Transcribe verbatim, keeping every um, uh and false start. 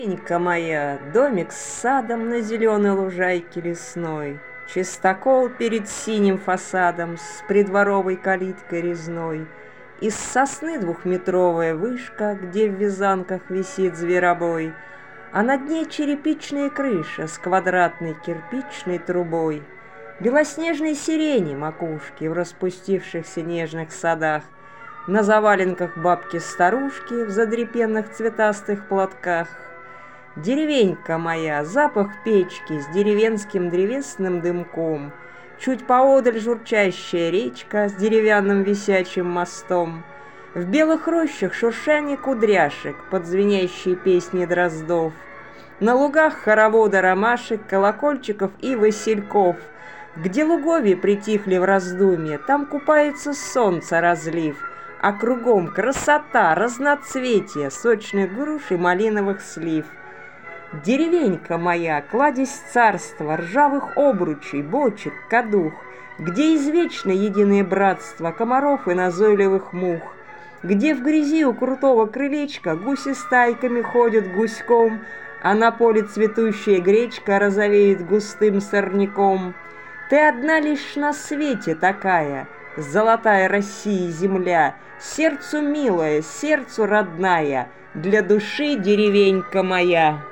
Деревенька моя, домик с садом на зеленой лужайке лесной, чистокол перед синим фасадом с придворовой калиткой резной, из сосны двухметровая вышка, где в вязанках висит зверобой, а над ней черепичная крыша с квадратной кирпичной трубой, белоснежной сирени макушки в распустившихся нежных садах, на заваленках бабки-старушки в задрепенных цветастых платках. Деревенька моя, запах печки с деревенским древесным дымком, чуть поодаль журчащая речка с деревянным висячим мостом, в белых рощах шуршание кудряшек под звенящие песни дроздов, на лугах хоровода ромашек, колокольчиков и васильков, где луговья притихли в раздумье, там купается солнце разлив, а кругом красота, разноцветие сочных груш и малиновых слив. Деревенька моя, кладезь царства, ржавых обручей, бочек, кадух, где извечно единое братство комаров и назойливых мух, где в грязи у крутого крылечка гуси стайками ходят гуськом, а на поле цветущая гречка розовеет густым сорняком. Ты одна лишь на свете такая, золотая России земля, сердцу милая, сердцу родная, для души деревенька моя.